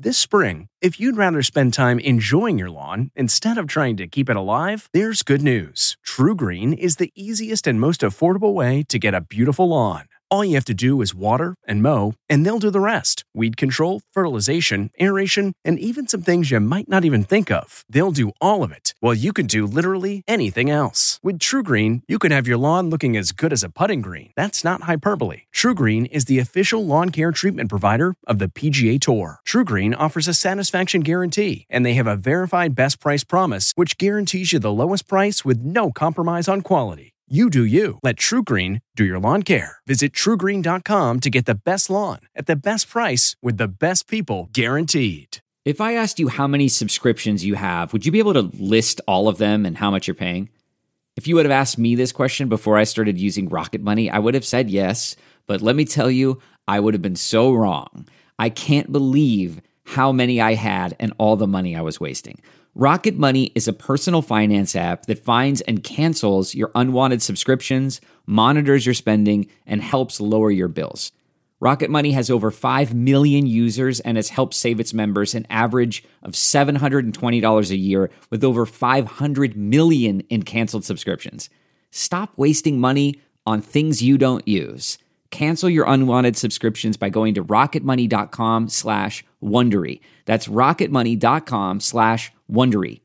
This spring, if you'd rather spend time enjoying your lawn instead of trying to keep it alive, there's good news. TruGreen is the easiest and most affordable way to get a beautiful lawn. All you have to do is water and mow, and they'll do the rest. Weed control, fertilization, aeration, and even some things you might not even think of. They'll do all of it, while you can do literally anything else. With TruGreen, you can have your lawn looking as good as a putting green. That's not hyperbole. TruGreen is the official lawn care treatment provider of the PGA Tour. TruGreen offers a satisfaction guarantee, and they have a verified best price promise, which guarantees you the lowest price with no compromise on quality. You do you. Let TruGreen do your lawn care. Visit TruGreen.com to get the best lawn at the best price with the best people guaranteed. If I asked you how many subscriptions you have, would you be able to list all of them and how much you're paying? If you would have asked me this question before I started using Rocket Money, I would have said yes. But let me tell you, I would have been so wrong. I can't believe how many I had and all the money I was wasting. Rocket Money is a personal finance app that finds and cancels your unwanted subscriptions, monitors your spending, and helps lower your bills. Rocket Money has over 5 million users and has helped save its members an average of $720 a year with over 500 million in canceled subscriptions. Stop wasting money on things you don't use. Cancel your unwanted subscriptions by going to rocketmoney.com/Wondery. That's rocketmoney.com/Wondery.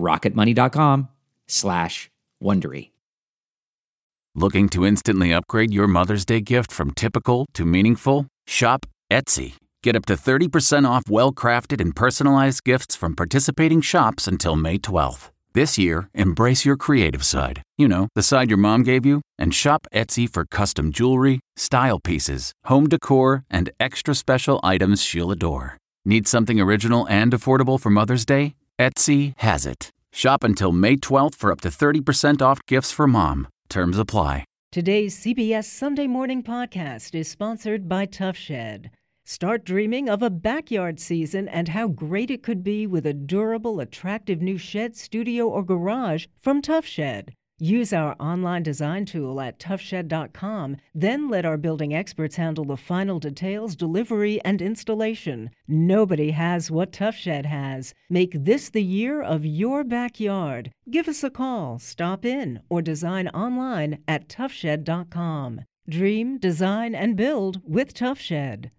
rocketmoney.com/Wondery. Looking to instantly upgrade your Mother's Day gift from typical to meaningful? Shop Etsy. Get up to 30% off well-crafted and personalized gifts from participating shops until May 12th. This year, embrace your creative side. You know, the side your mom gave you. And shop Etsy for custom jewelry, style pieces, home decor, and extra special items she'll adore. Need something original and affordable for Mother's Day? Etsy has it. Shop until May 12th for up to 30% off gifts for mom. Terms apply. Today's CBS Sunday Morning Podcast is sponsored by Tough Shed. Start dreaming of a backyard season and how great it could be with a durable, attractive new shed, studio, or garage from Tough Shed. Use our online design tool at toughshed.com, then let our building experts handle the final details, delivery, and installation. Nobody has what Tough Shed has. Make this the year of your backyard. Give us a call, stop in, or design online at toughshed.com. Dream, design, and build with Tough Shed.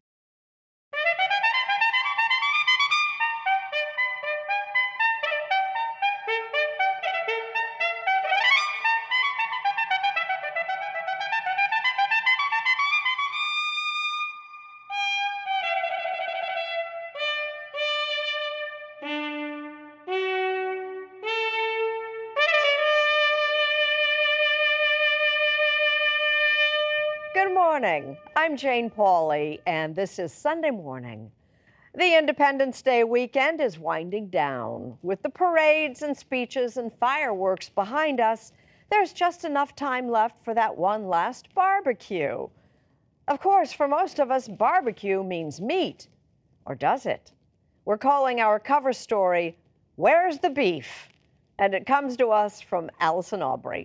Good morning. I'm Jane Pauley, and this is Sunday Morning. The Independence Day weekend is winding down. With the parades and speeches and fireworks behind us, there's just enough time left for that one last barbecue. Of course, for most of us, barbecue means meat. Or does it? We're calling our cover story, Where's the Beef? And it comes to us from Allison Aubrey.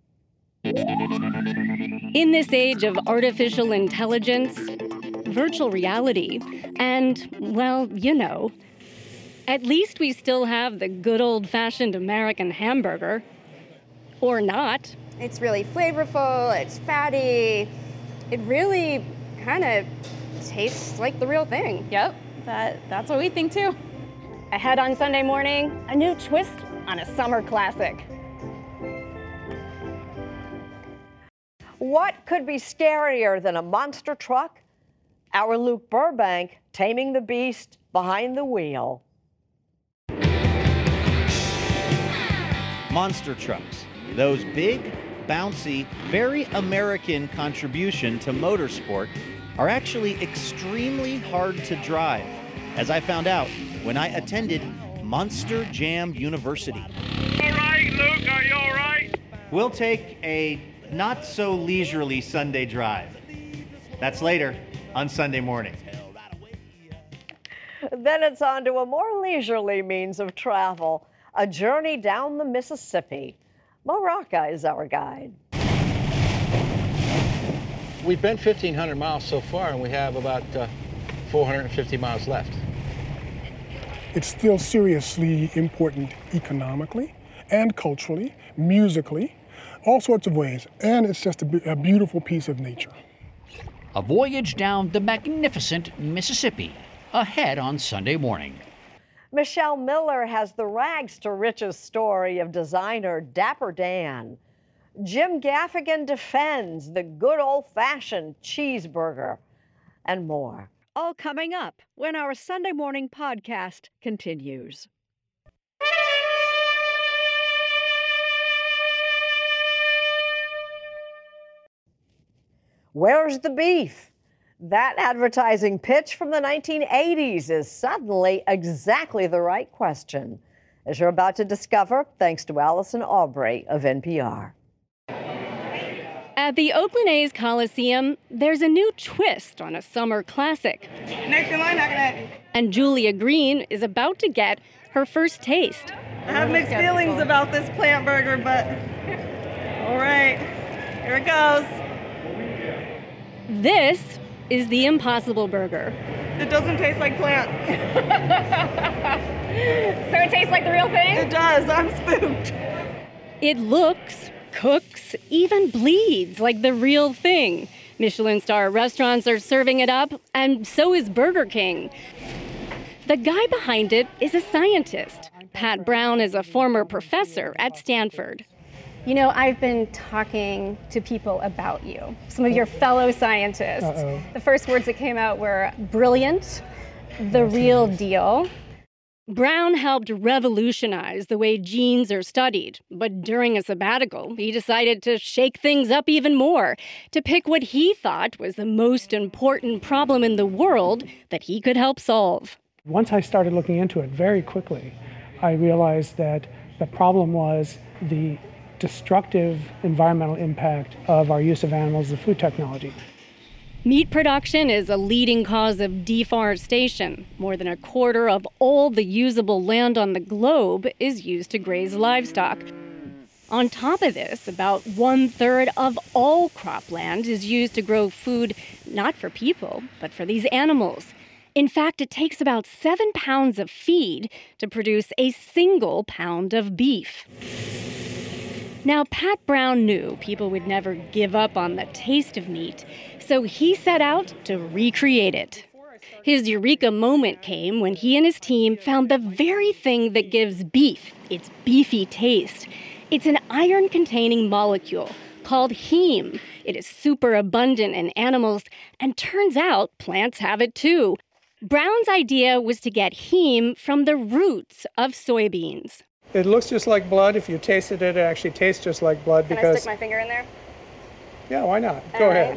In this age of artificial intelligence, virtual reality, and, well, you know, at least we still have the good old-fashioned American hamburger. Or not. It's really flavorful, it's fatty. It really kind of tastes like the real thing. Yep, that's what we think too. Ahead on Sunday Morning, a new twist on a summer classic. What could be scarier than a monster truck? Our Luke Burbank taming the beast behind the wheel. Monster trucks, those big, bouncy, very American contribution to motorsport, are actually extremely hard to drive, as I found out when I attended Monster Jam University. All right, Luke, are you all right? We'll take a not-so-leisurely Sunday drive. That's later on Sunday Morning. Then it's on to a more leisurely means of travel, a journey down the Mississippi. Mo Rocca is our guide. We've been 1,500 miles so far, and we have about 450 miles left. it's still seriously important economically and culturally, musically, all sorts of ways. And it's just a beautiful piece of nature. A voyage down the magnificent Mississippi, ahead on Sunday morning. Michelle Miller has the rags to riches story of designer Dapper Dan. Jim Gaffigan defends the good old-fashioned cheeseburger, and more. All coming up when our Sunday morning podcast continues. Where's the beef? That advertising pitch from the 1980s is suddenly exactly the right question, as you're about to discover, thanks to Allison Aubrey of NPR. At the Oakland A's Coliseum, there's a new twist on a summer classic. Next in line, and Julia Green is about to get her first taste. I have mixed feelings about this plant burger, but all right, here it goes. This is the Impossible Burger. It doesn't taste like plants. So it tastes like the real thing? It does. I'm spooked. It looks, cooks, even bleeds like the real thing. Michelin star restaurants are serving it up, and so is Burger King. The guy behind it is a scientist. Pat Brown is a former professor at Stanford. You know, I've been talking to people about you, some of your fellow scientists. Uh-oh. The first words that came out were brilliant, the real deal. Brown helped revolutionize the way genes are studied, but during a sabbatical, he decided to shake things up even more, to pick what he thought was the most important problem in the world that he could help solve. Once I started looking into it very quickly, I realized that the problem was the destructive environmental impact of our use of animals as food technology. Meat production is a leading cause of deforestation. More than a quarter of all the usable land on the globe is used to graze livestock. On top of this, about 1/3 of all cropland is used to grow food not for people, but for these animals. In fact, it takes about 7 pounds of feed to produce a single pound of beef. Now, Pat Brown knew people would never give up on the taste of meat, so he set out to recreate it. His eureka moment came when he and his team found the very thing that gives beef its beefy taste. It's an iron-containing molecule called heme. It is super abundant in animals, and turns out plants have it too. Brown's idea was to get heme from the roots of soybeans. It looks just like blood. If you tasted it, it actually tastes just like blood. Can I stick my finger in there? Yeah, why not? Go ahead.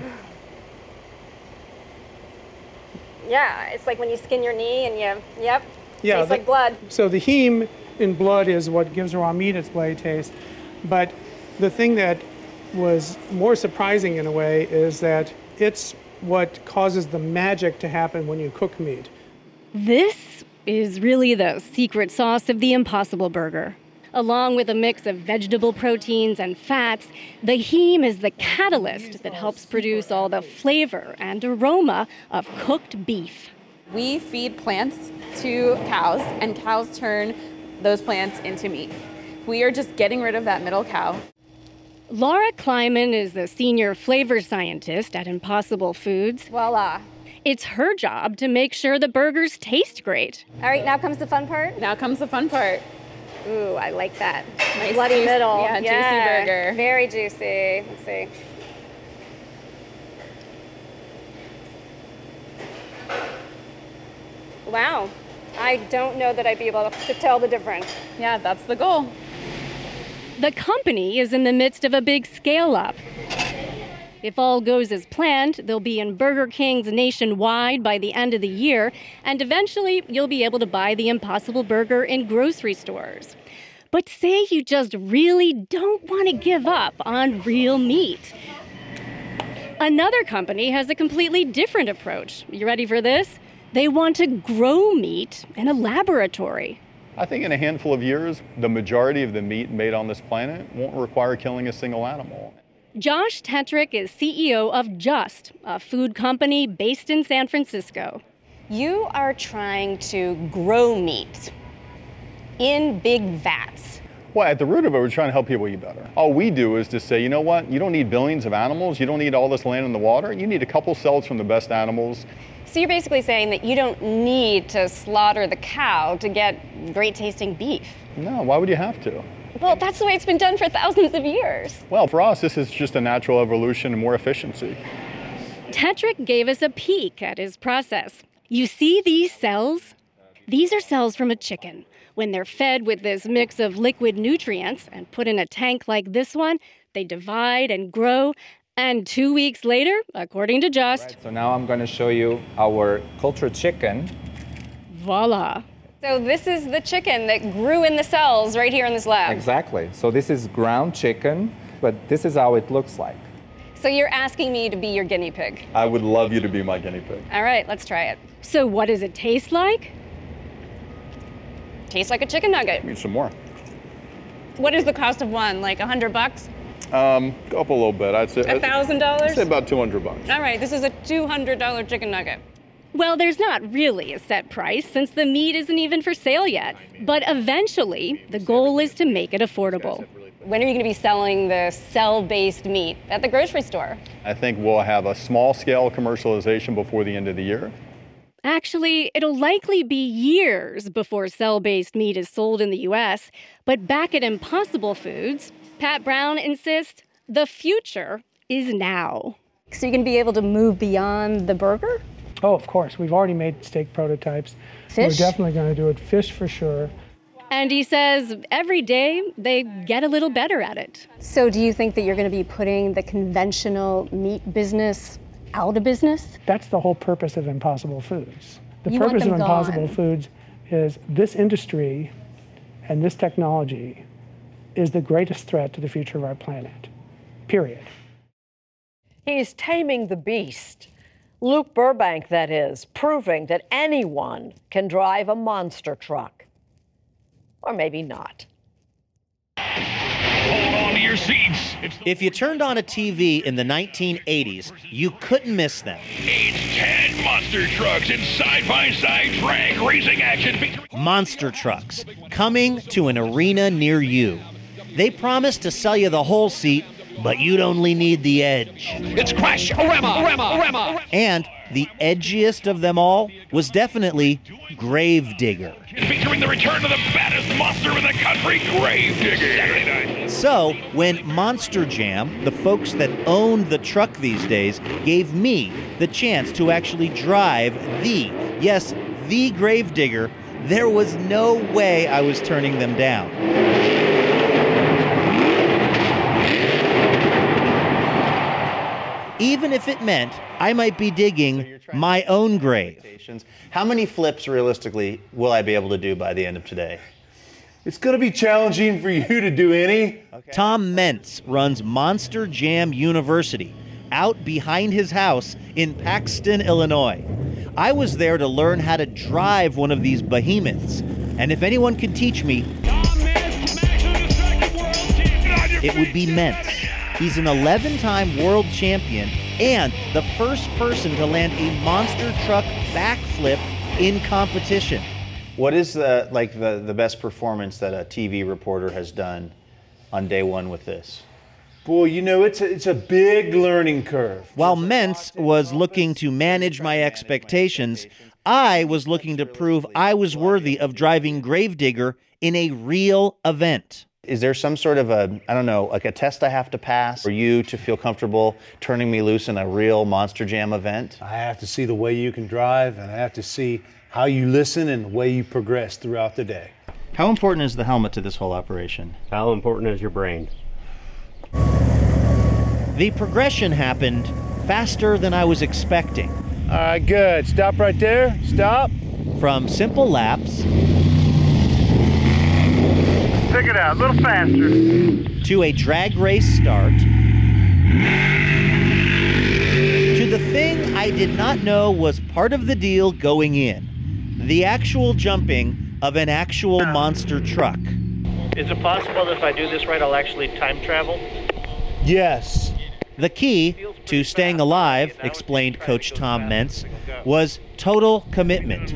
Yeah, it's like when you skin your knee and Yeah, tastes like blood. So the heme in blood is what gives raw meat its bloody taste. But the thing that was more surprising in a way is that it's what causes the magic to happen when you cook meat. This is really the secret sauce of the Impossible Burger. Along with a mix of vegetable proteins and fats, the heme is the catalyst that helps produce all the flavor and aroma of cooked beef. We feed plants to cows, and cows turn those plants into meat. We are just getting rid of that middle cow. Laura Kleiman is the senior flavor scientist at Impossible Foods. Voila. It's her job to make sure the burgers taste great. All right, now comes the fun part. Now comes the fun part. Ooh, I like that. Nice bloody middle. Yeah, juicy burger. Very juicy. Let's see. Wow. I don't know that I'd be able to tell the difference. Yeah, that's the goal. The company is in the midst of a big scale-up. If all goes as planned, they'll be in Burger Kings nationwide by the end of the year, and eventually you'll be able to buy the Impossible Burger in grocery stores. But say you just really don't want to give up on real meat. Another company has a completely different approach. You ready for this? They want to grow meat in a laboratory. I think in a handful of years, the majority of the meat made on this planet won't require killing a single animal. Josh Tetrick is CEO of Just, a food company based in San Francisco. You are trying to grow meat in big vats. Well, at the root of it, we're trying to help people eat better. All we do is to say, you know what? You don't need billions of animals. You don't need all this land in the water. You need a couple cells from the best animals. So you're basically saying that you don't need to slaughter the cow to get great tasting beef. No, why would you have to? Well, that's the way it's been done for thousands of years. Well, for us, this is just a natural evolution and more efficiency. Tetrick gave us a peek at his process. You see these cells? These are cells from a chicken. When they're fed with this mix of liquid nutrients and put in a tank like this one, they divide and grow. And 2 weeks later, according to Just, right, so now I'm going to show you our cultured chicken. Voila. So this is the chicken that grew in the cells right here in this lab. Exactly. So this is ground chicken, but this is how it looks like. So you're asking me to be your guinea pig? I would love you to be my guinea pig. All right, let's try it. So what does it taste like? Tastes like a chicken nugget. Need some more. What is the cost of one? Like $100? Go up a little bit. I'd say $1,000? I'd say about $200. All right, this is a $200 chicken nugget. Well, there's not really a set price since the meat isn't even for sale yet. But eventually, the goal is to make it affordable. When are you going to be selling the cell-based meat at the grocery store? I think we'll have a small-scale commercialization before the end of the year. Actually, it'll likely be years before cell-based meat is sold in the U.S., but back at Impossible Foods, Pat Brown insists the future is now. So you're going to be able to move beyond the burger? Oh, of course. We've already made steak prototypes. Fish? We're definitely going to do it. Fish for sure. And he says every day they get a little better at it. So do you think that you're going to be putting the conventional meat business out of business? That's the whole purpose of Impossible Foods. The You want purpose of them Impossible gone. Foods is this industry and this technology is the greatest threat to the future of our planet, period. He's taming the beast. Luke Burbank, that is, proving that anyone can drive a monster truck. Or maybe not. Hold on to your seats. If you turned on a TV in the 1980s, you couldn't miss them. It's 10 monster trucks in side-by-side drag racing action. Monster trucks, coming to an arena near you. They promise to sell you the whole seat, but you'd only need the edge. It's Crash-O-Rama. And the edgiest of them all was definitely Gravedigger. Featuring the return of the baddest monster in the country, Gravedigger. Saturday night. So, when Monster Jam, the folks that owned the truck these days, gave me the chance to actually drive the Gravedigger, there was no way I was turning them down. Even if it meant I might be digging my own grave. How many flips realistically will I be able to do by the end of today? It's going to be challenging for you to do any. Tom Mentz runs Monster Jam University out behind his house in Paxton, Illinois. I was there to learn how to drive one of these behemoths. And if anyone could teach me, it would be Mentz. He's an 11-time world champion and the first person to land a monster truck backflip in competition. What is the best performance that a TV reporter has done on day one with this? Boy, you know, it's a big learning curve. While Mentz was looking to manage my expectations, I was looking to prove I was worthy of driving Gravedigger in a real event. Is there some sort of a test I have to pass for you to feel comfortable turning me loose in a real Monster Jam event? I have to see the way you can drive, and I have to see how you listen and the way you progress throughout the day. How important is the helmet to this whole operation? How important is your brain? The progression happened faster than I was expecting. All right, good. Stop right there. Stop. From simple laps Check it out, a little faster. to a drag race start to the thing I did not know was part of the deal going in, the actual jumping of an actual monster truck. Is it possible that if I do this right, I'll actually time travel? Yes. The key to staying alive, explained Coach Tom Mentz, was total commitment.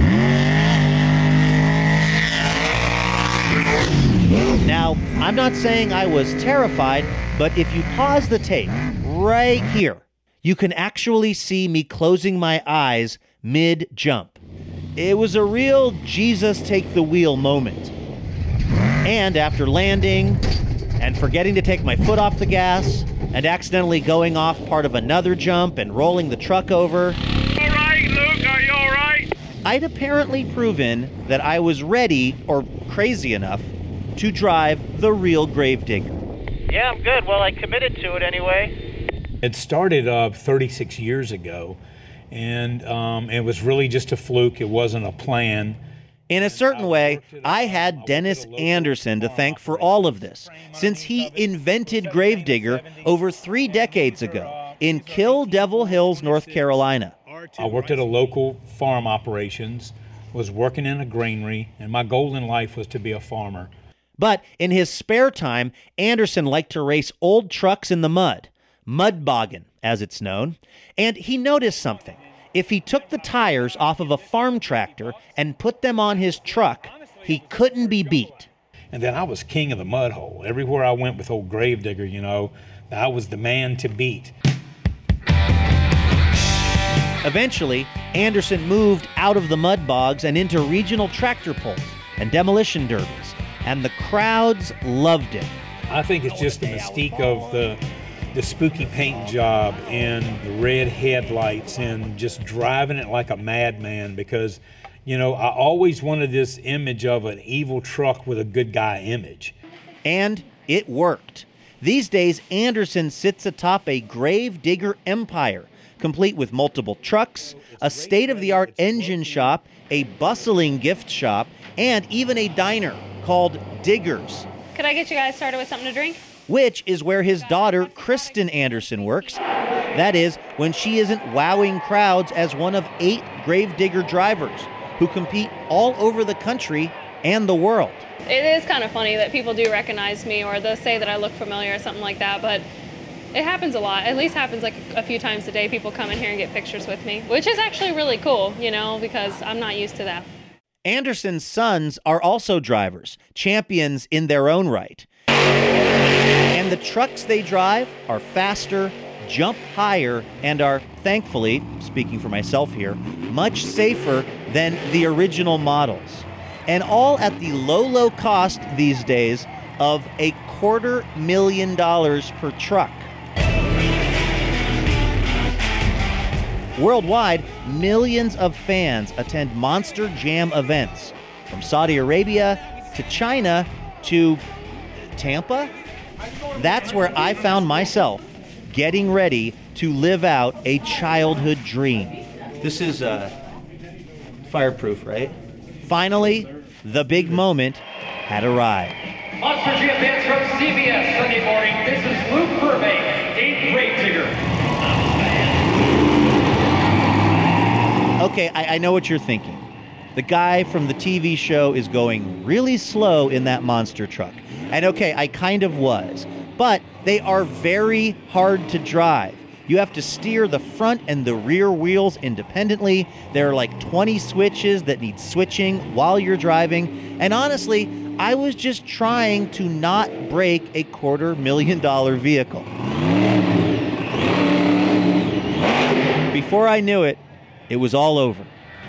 Now, I'm not saying I was terrified, but if you pause the tape right here, you can actually see me closing my eyes mid-jump. It was a real Jesus take the wheel moment. And after landing and forgetting to take my foot off the gas and accidentally going off part of another jump and rolling the truck over, All right, Luke, are you all right? I'd apparently proven that I was ready, or crazy enough, to drive the real Gravedigger. Yeah, I'm good. Well, I committed to it anyway. It started 36 years ago, and it was really just a fluke. It wasn't a plan. In a certain way, I had Dennis Anderson to thank for all of this, since he invented Gravedigger over 3 decades ago in Kill Devil Hills, North Carolina. I worked at a local farm operations, was working in a granary, and my goal in life was to be a farmer. But in his spare time, Anderson liked to race old trucks in the mud boggin, as it's known, and he noticed something. If he took the tires off of a farm tractor and put them on his truck, he couldn't be beat. And then I was king of the mud hole. Everywhere I went with old Gravedigger, you know, I was the man to beat. Eventually, Anderson moved out of the mud bogs and into regional tractor pulls and demolition derbies, and the crowds loved it. I think it's just the mystique of the spooky paint job and the red headlights and just driving it like a madman, because, you know, I always wanted this image of an evil truck with a good guy image. And it worked. These days, Anderson sits atop a Gravedigger empire, complete with multiple trucks, a state-of-the-art engine shop, a bustling gift shop, and even a diner called Diggers. Could I get you guys started with something to drink? Which is where his daughter, Kristen Anderson, works. That is, when she isn't wowing crowds as one of 8 Gravedigger drivers who compete all over the country and the world. It is kind of funny that people do recognize me, or they'll say that I look familiar or something like that, but it happens a lot. At least happens like a few times a day. People come in here and get pictures with me, which is actually really cool, you know, because I'm not used to that. Anderson's sons are also drivers, champions in their own right. And the trucks they drive are faster, jump higher, and are, thankfully, speaking for myself here, much safer than the original models. And all at the low cost these days of $250,000 per truck. Worldwide, millions of fans attend Monster Jam events, from Saudi Arabia to China to Tampa. That's where I found myself getting ready to live out a childhood dream. This is fireproof, right? Finally, the big moment had arrived. Monster Jam fans from CBS Sunday morning. This is Luke Burbank, a Gravedigger. Okay, I know what you're thinking. The guy from the TV show is going really slow in that monster truck. And okay, I kind of was. But they are very hard to drive. You have to steer the front and the rear wheels independently. There are like 20 switches that need switching while you're driving. And honestly, I was just trying to not break a $250,000 vehicle. Before I knew it, it was all over.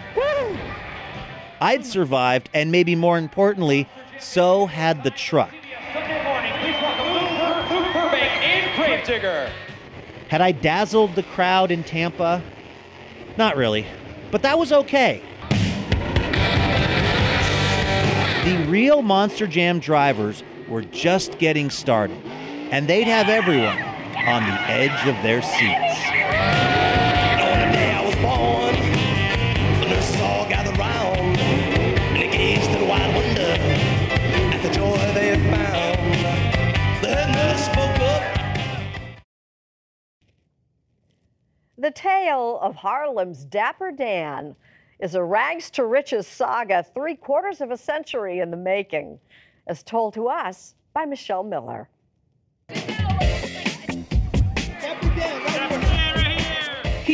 I'd survived, and maybe more importantly, so had the truck. Sunday morning, please welcome Luke Burbank and Gravedigger. Had I dazzled the crowd in Tampa? Not really, but that was okay. The real Monster Jam drivers were just getting started, and they'd have everyone on the edge of their seats. On the day I was born, the nurses all gathered round and they gazed in wide wonder at the joy they had found. The head nurse spoke up. The tale of Harlem's Dapper Dan is a rags to riches saga 3/4 of a century in the making, as told to us by Michelle Miller. Dapper Dan, right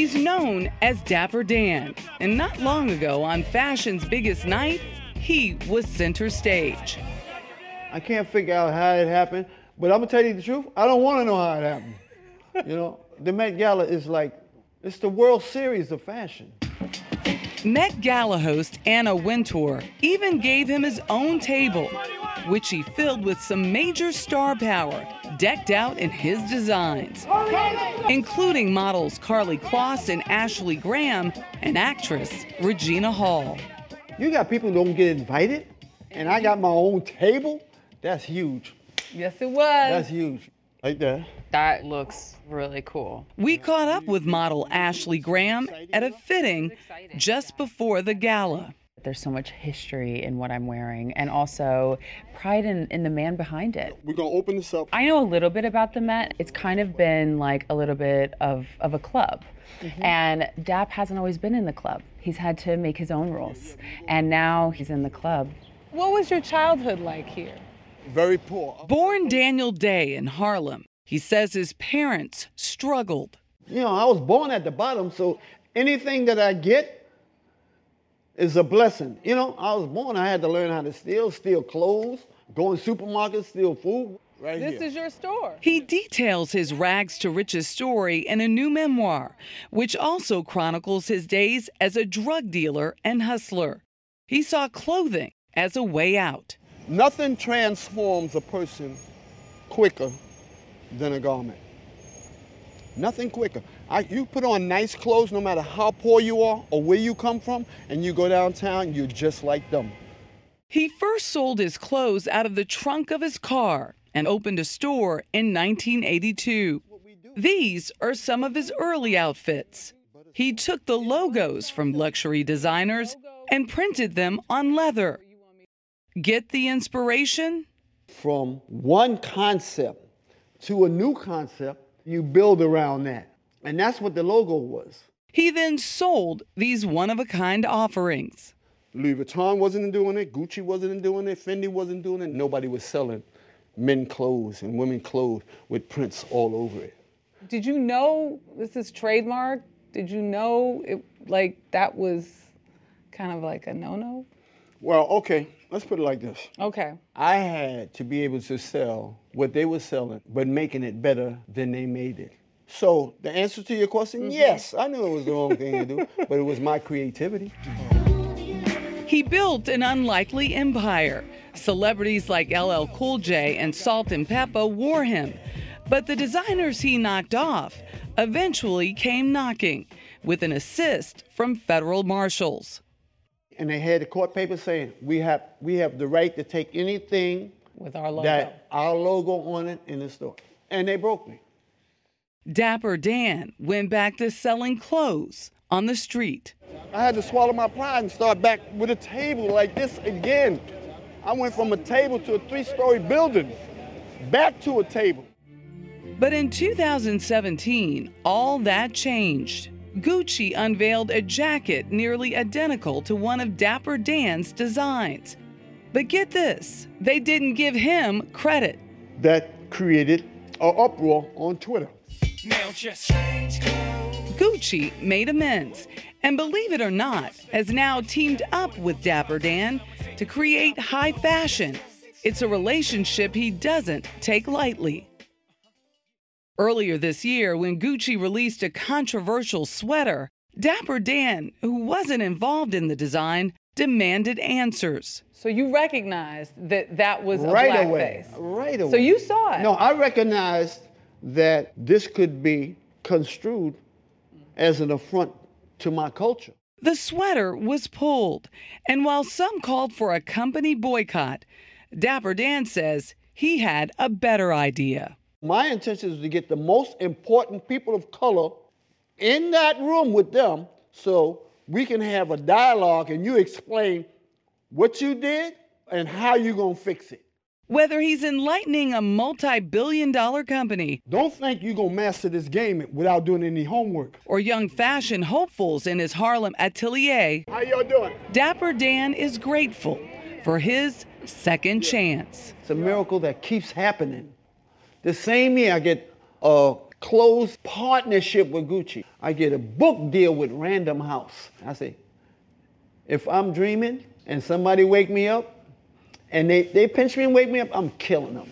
He's known as Dapper Dan, and not long ago on fashion's biggest night, he was center stage. I can't figure out how it happened, but I'm gonna tell you the truth, I don't wanna know how it happened. You know, the Met Gala is like, it's the World Series of fashion. Met Gala host Anna Wintour even gave him his own table, which he filled with some major star power decked out in his designs, including models Karlie Kloss and Ashley Graham and actress Regina Hall. You got people who don't get invited, and I got my own table? That's huge. Yes, it was. That's huge. Like that. That looks really cool. We caught up with model Ashley Graham at a fitting just before the gala. There's so much history in what I'm wearing, and also pride in the man behind it. We're gonna open this up. I know a little bit about the Met. It's kind of been like a little bit of a club. And Dap hasn't always been in the club. He's had to make his own rules, and now he's in the club. What was your childhood like here? Very poor. Born Daniel Day in Harlem, he says his parents struggled. You know, I was born at the bottom, so anything that I get is a blessing. You know, I was born, I had to learn how to steal clothes, go in supermarkets, steal food. Right This here. is your store. He details his rags to riches story in a new memoir, which also chronicles his days as a drug dealer and hustler. He saw clothing as a way out. Nothing transforms a person quicker than a garment. Nothing quicker. You put on nice clothes no matter how poor you are or where you come from, and you go downtown, you're just like them. He first sold his clothes out of the trunk of his car and opened a store in 1982. These are some of his early outfits. He took the logos from luxury designers and printed them on leather. Get the inspiration? From one concept to a new concept, you build around that. And that's what the logo was. He then sold these one-of-a-kind offerings. Louis Vuitton wasn't doing it, Gucci wasn't doing it, Fendi wasn't doing it. Nobody was selling men clothes and women clothes with prints all over it. Did you know this is trademark? Did you know that was kind of like a no-no? Well, okay, let's put it like this. Okay. I had to be able to sell what they were selling, but making it better than they made it. So the answer to your question, yes, I knew it was the wrong thing to do, but it was my creativity. He built an unlikely empire. Celebrities like LL Cool J and Salt and Peppa wore him. But the designers he knocked off eventually came knocking with an assist from federal marshals. And they had the court paper saying, we have the right to take anything with our logo. That our logo on it in the store. And they broke me. Dapper Dan went back to selling clothes on the street. I had to swallow my pride and start back with a table like this again. I went from a table to a 3-story building, back to a table. But in 2017, all that changed. Gucci unveiled a jacket nearly identical to one of Dapper Dan's designs. But get this, they didn't give him credit. That created an uproar on Twitter. Gucci made amends, and believe it or not, has now teamed up with Dapper Dan to create high fashion. It's a relationship he doesn't take lightly. Earlier this year, when Gucci released a controversial sweater, Dapper Dan, who wasn't involved in the design, demanded answers. So you recognized that was a blackface? Right away. So you saw it? No, I recognized that this could be construed as an affront to my culture. The sweater was pulled, and while some called for a company boycott, Dapper Dan says he had a better idea. My intention is to get the most important people of color in that room with them so we can have a dialogue and you explain what you did and how you're going to fix it. Whether he's enlightening a multi-billion-dollar company, don't think you're going to master this game without doing any homework, or young fashion hopefuls in his Harlem atelier, how y'all doing? Dapper Dan is grateful for his second chance. It's a miracle that keeps happening. The same year I get a close partnership with Gucci. I get a book deal with Random House. I say, if I'm dreaming and somebody wake me up and they pinch me and wake me up, I'm killing them.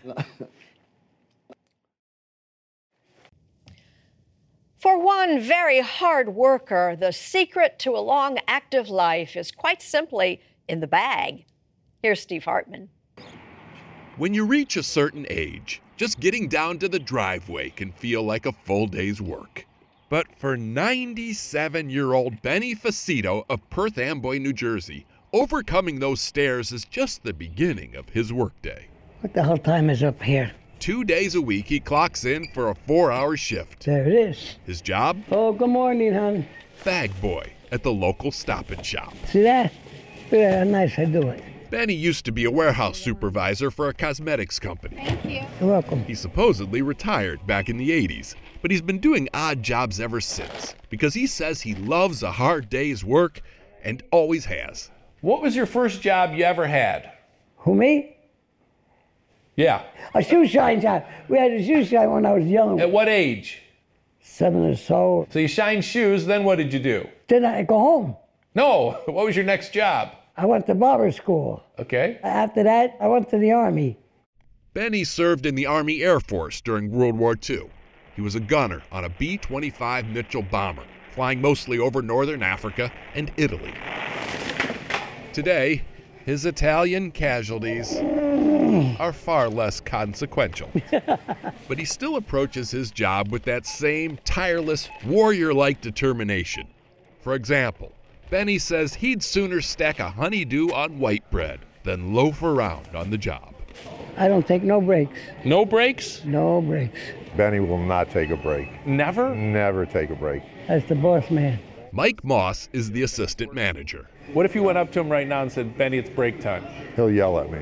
For one very hard worker, the secret to a long, active life is quite simply in the bag. Here's Steve Hartman. When you reach a certain age, just getting down to the driveway can feel like a full day's work. But for 97-year-old Benny Facito of Perth Amboy, New Jersey, overcoming those stairs is just the beginning of his workday. What the hell time is up here? 2 days a week, he clocks in for a 4-hour shift. There it is. His job? Oh, good morning, hon. Bag boy at the local Stop and Shop. See that? Look at how nice I do it. Benny used to be a warehouse supervisor for a cosmetics company. Thank you. You're welcome. He supposedly retired back in the 80s, but he's been doing odd jobs ever since because he says he loves a hard day's work and always has. What was your first job you ever had? Who, me? Yeah. A shoe shine job. We had a shoe shine when I was young. At what age? 7 or so. So you shined shoes, then what did you do? Then I go home. No, what was your next job? I went to barber school. Okay. After that, I went to the Army. Benny served in the Army Air Force during World War II. He was a gunner on a B-25 Mitchell bomber, flying mostly over northern Africa and Italy. Today, his Italian casualties are far less consequential. But he still approaches his job with that same tireless, warrior-like determination. For example, Benny says he'd sooner stack a honeydew on white bread than loaf around on the job. I don't take no breaks. No breaks? No breaks. Benny will not take a break. Never? Never take a break. That's the boss man. Mike Moss is the assistant manager. What if you went up to him right now and said, Benny, it's break time? He'll yell at me.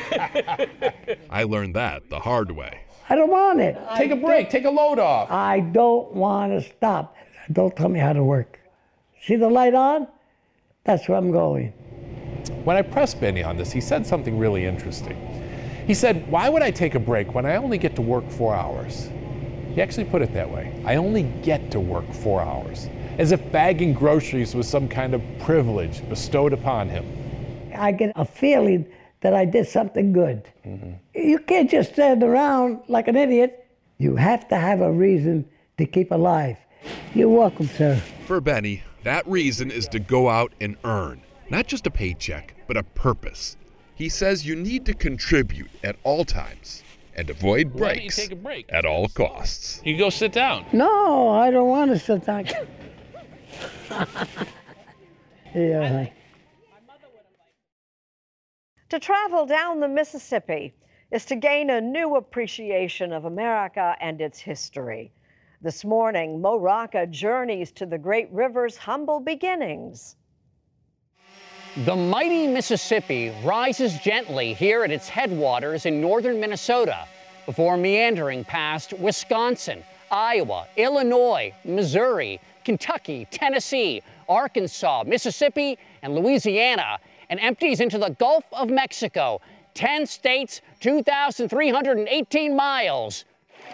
I learned that the hard way. I don't want it. Take a break. Take a load off. I don't want to stop. Don't tell me how to work. See the light on? That's where I'm going. When I pressed Benny on this, he said something really interesting. He said, why would I take a break when I only get to work 4 hours? He actually put it that way. I only get to work 4 hours. As if bagging groceries was some kind of privilege bestowed upon him. I get a feeling that I did something good. Mm-hmm. You can't just stand around like an idiot. You have to have a reason to keep alive. You're welcome, sir. For Benny, that reason is to go out and earn, not just a paycheck, but a purpose. He says you need to contribute at all times and avoid breaks. Why don't you take a break? At all costs. You go sit down. No, I don't want to sit down. Yeah. To travel down the Mississippi is to gain a new appreciation of America and its history. This morning, Mo Rocca journeys to the great river's humble beginnings. The mighty Mississippi rises gently here at its headwaters in northern Minnesota before meandering past Wisconsin, Iowa, Illinois, Missouri, Kentucky, Tennessee, Arkansas, Mississippi, and Louisiana, and empties into the Gulf of Mexico. 10 states, 2,318 miles.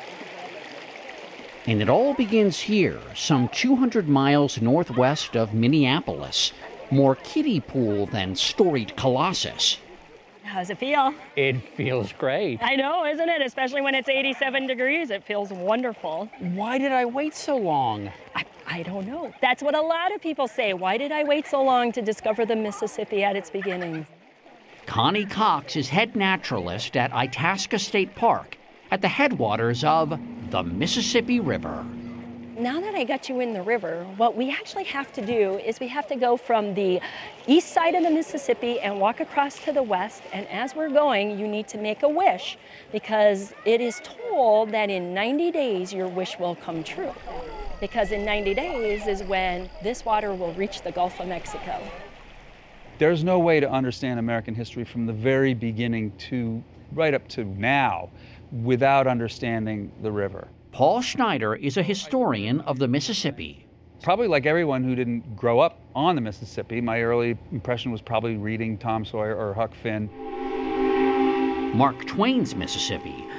And it all begins here, some 200 miles northwest of Minneapolis. More kiddie pool than storied Colossus. How's it feel? It feels great. I know, isn't it? Especially when it's 87 degrees. It feels wonderful. Why did I wait so long? I don't know. That's what a lot of people say. Why did I wait so long to discover the Mississippi at its beginnings? Connie Cox is head naturalist at Itasca State Park at the headwaters of the Mississippi River. Now that I got you in the river, what we actually have to do is we have to go from the east side of the Mississippi and walk across to the west. And as we're going, you need to make a wish because it is told that in 90 days, your wish will come true. Because in 90 days is when this water will reach the Gulf of Mexico. There's no way to understand American history from the very beginning to right up to now without understanding the river. Paul Schneider is a historian of the Mississippi. Probably like everyone who didn't grow up on the Mississippi, my early impression was probably reading Tom Sawyer or Huck Finn. Mark Twain's Mississippi,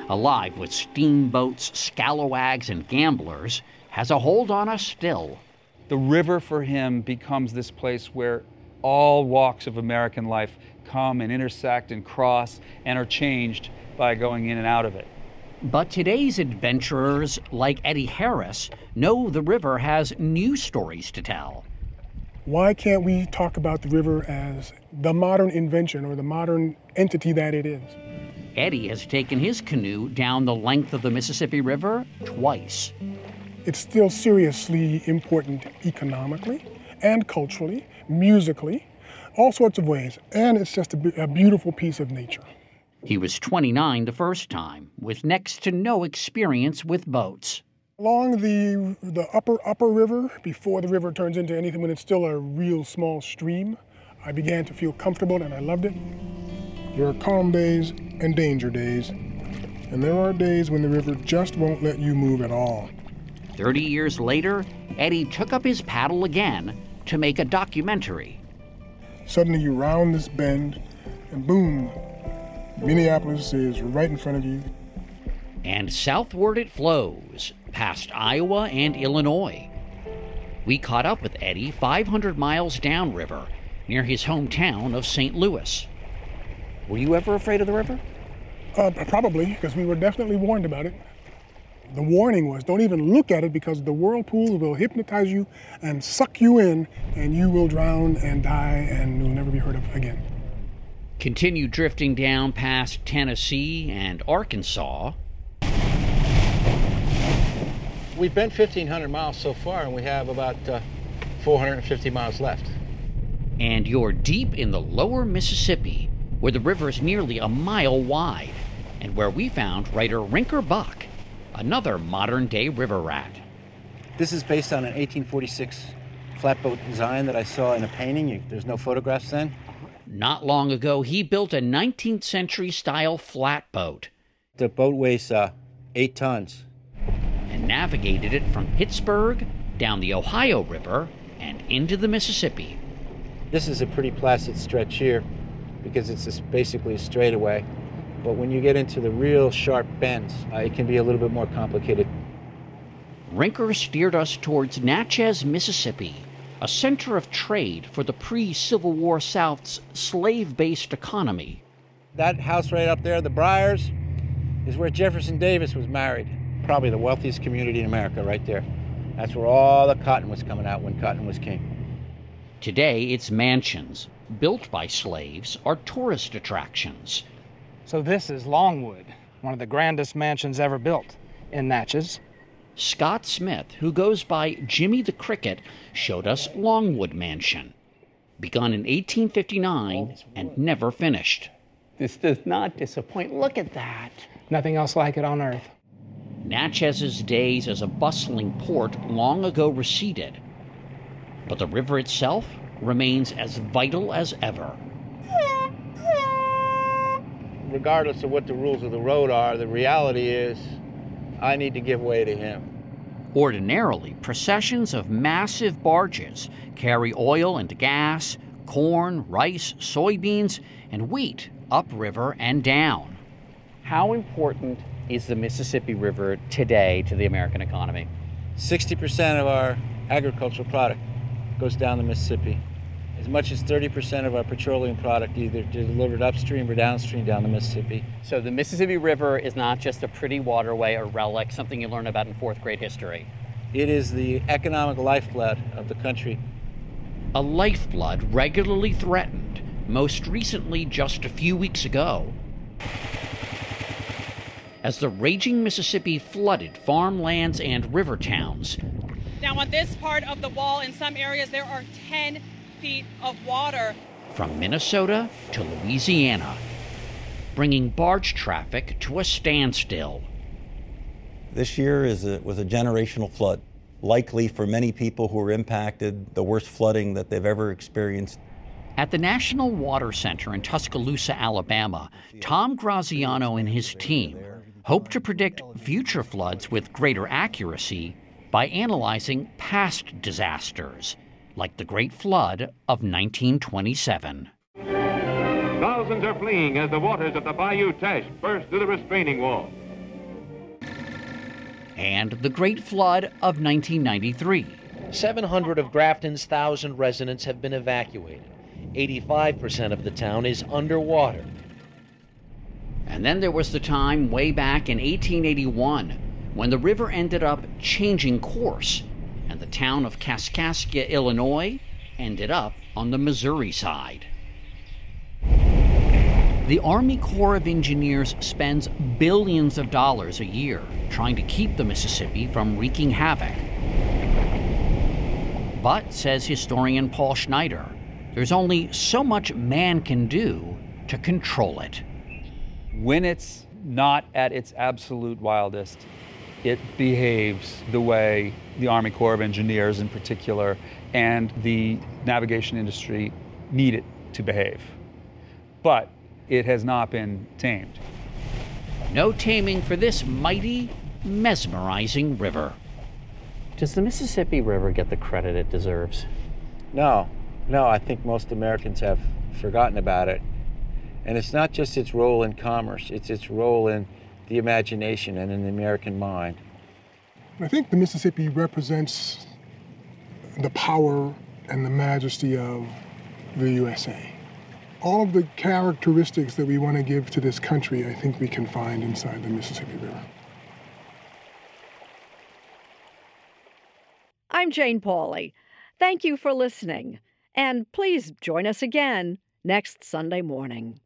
alive with steamboats, scalawags, and gamblers, has a hold on us still. The river for him becomes this place where all walks of American life come and intersect and cross and are changed by going in and out of it. But today's adventurers, like Eddie Harris, know the river has new stories to tell. Why can't we talk about the river as the modern invention or the modern entity that it is? Eddie has taken his canoe down the length of the Mississippi River twice. It's still seriously important economically and culturally, musically, all sorts of ways. And it's just a beautiful piece of nature. He was 29 the first time, with next to no experience with boats. Along the upper river, before the river turns into anything, when it's still a real small stream, I began to feel comfortable and I loved it. There are calm days and danger days, and there are days when the river just won't let you move at all. 30 years later, Eddie took up his paddle again to make a documentary. Suddenly you round this bend, and boom, Minneapolis is right in front of you. And southward it flows, past Iowa and Illinois. We caught up with Eddie 500 miles downriver, near his hometown of St. Louis. Were you ever afraid of the river? Probably, because we were definitely warned about it. The warning was, don't even look at it because the whirlpool will hypnotize you and suck you in, and you will drown and die and you'll never be heard of again. Continue drifting down past Tennessee and Arkansas. We've been 1,500 miles so far, and we have about 450 miles left. And you're deep in the lower Mississippi, where the river is nearly a mile wide, and where we found writer Rinker Buck, another modern-day river rat. This is based on an 1846 flatboat design that I saw in a painting. There's no photographs then. Not long ago, he built a 19th century-style flatboat. The boat weighs 8 tons. And navigated it from Pittsburgh, down the Ohio River, and into the Mississippi. This is a pretty placid stretch here because it's basically a straightaway. But when you get into the real sharp bends, it can be a little bit more complicated. Rinker steered us towards Natchez, Mississippi, a center of trade for the pre-Civil War South's slave-based economy. That house right up there, the Briars, is where Jefferson Davis was married. Probably the wealthiest community in America right there. That's where all the cotton was coming out when cotton was king. Today, its mansions, built by slaves, are tourist attractions. So this is Longwood, one of the grandest mansions ever built in Natchez. Scott Smith, who goes by Jimmy the Cricket, showed us Longwood Mansion, begun in 1859 and never finished. This does not disappoint. Look at that. Nothing else like it on earth. Natchez's days as a bustling port long ago receded, but the river itself remains as vital as ever. Regardless of what the rules of the road are, the reality is I need to give way to him. Ordinarily, processions of massive barges carry oil and gas, corn, rice, soybeans, and wheat upriver and down. How important is the Mississippi River today to the American economy? 60% of our agricultural product goes down the Mississippi. As much as 30% of our petroleum product either delivered upstream or downstream down the Mississippi. So the Mississippi River is not just a pretty waterway or relic, something you learn about in fourth grade history. It is the economic lifeblood of the country. A lifeblood regularly threatened, most recently just a few weeks ago. As the raging Mississippi flooded farmlands and river towns. Now on this part of the wall, in some areas there are 10 feet of water. From Minnesota to Louisiana, bringing barge traffic to a standstill. This year was a generational flood, likely for many people who were impacted, the worst flooding that they've ever experienced. At the National Water Center in Tuscaloosa, Alabama, Tom Graziano and his team hope to predict future floods with greater accuracy by analyzing past disasters, like the Great Flood of 1927. Thousands are fleeing as the waters of the Bayou Teche burst through the restraining wall. and the Great Flood of 1993. 700 of Grafton's 1,000 residents have been evacuated. 85% of the town is underwater. And then there was the time way back in 1881 when the river ended up changing course, and the town of Kaskaskia, Illinois, ended up on the Missouri side. The Army Corps of Engineers spends billions of dollars a year trying to keep the Mississippi from wreaking havoc. But, says historian Paul Schneider, there's only so much man can do to control it. When it's not at its absolute wildest, it behaves the way the Army Corps of Engineers in particular and the navigation industry need it to behave. But it has not been tamed. No taming for this mighty, mesmerizing river. Does the Mississippi River get the credit it deserves? No, I think most Americans have forgotten about it. And it's not just its role in commerce, it's its role in the imagination and in the American mind. I think the Mississippi represents the power and the majesty of the USA. All of the characteristics that we want to give to this country, I think we can find inside the Mississippi River. I'm Jane Pauley. Thank you for listening. And please join us again next Sunday morning.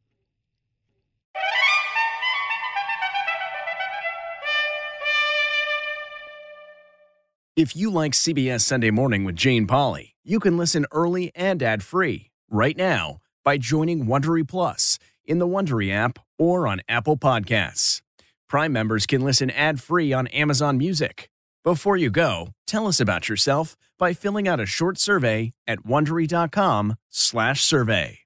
If you like CBS Sunday Morning with Jane Pauley, you can listen early and ad-free right now by joining Wondery Plus in the Wondery app or on Apple Podcasts. Prime members can listen ad-free on Amazon Music. Before you go, tell us about yourself by filling out a short survey at Wondery.com/survey.